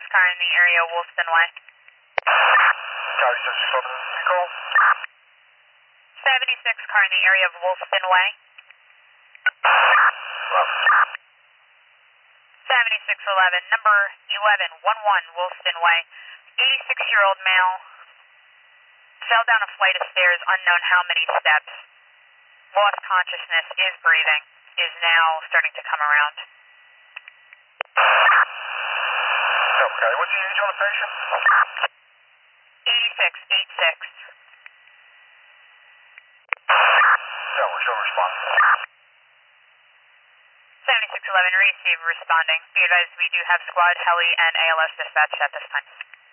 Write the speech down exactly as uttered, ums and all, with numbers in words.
car in the area, Wolfson Way. Charlie six seven, call. seventy-six car in the area of Wolfson Way. seventy-six eleven, number eleven one one Wolfson Way. eighty-six-year-old male fell down a flight of stairs, unknown how many steps. Lost consciousness, is breathing, is now starting to come around. Okay, what's the age on the patient? eighty-six, eighty-six. Yeah, we're still responding. seventy-six eleven, receive, responding. Be advised we do have squad, heli, and A L S dispatched at this time.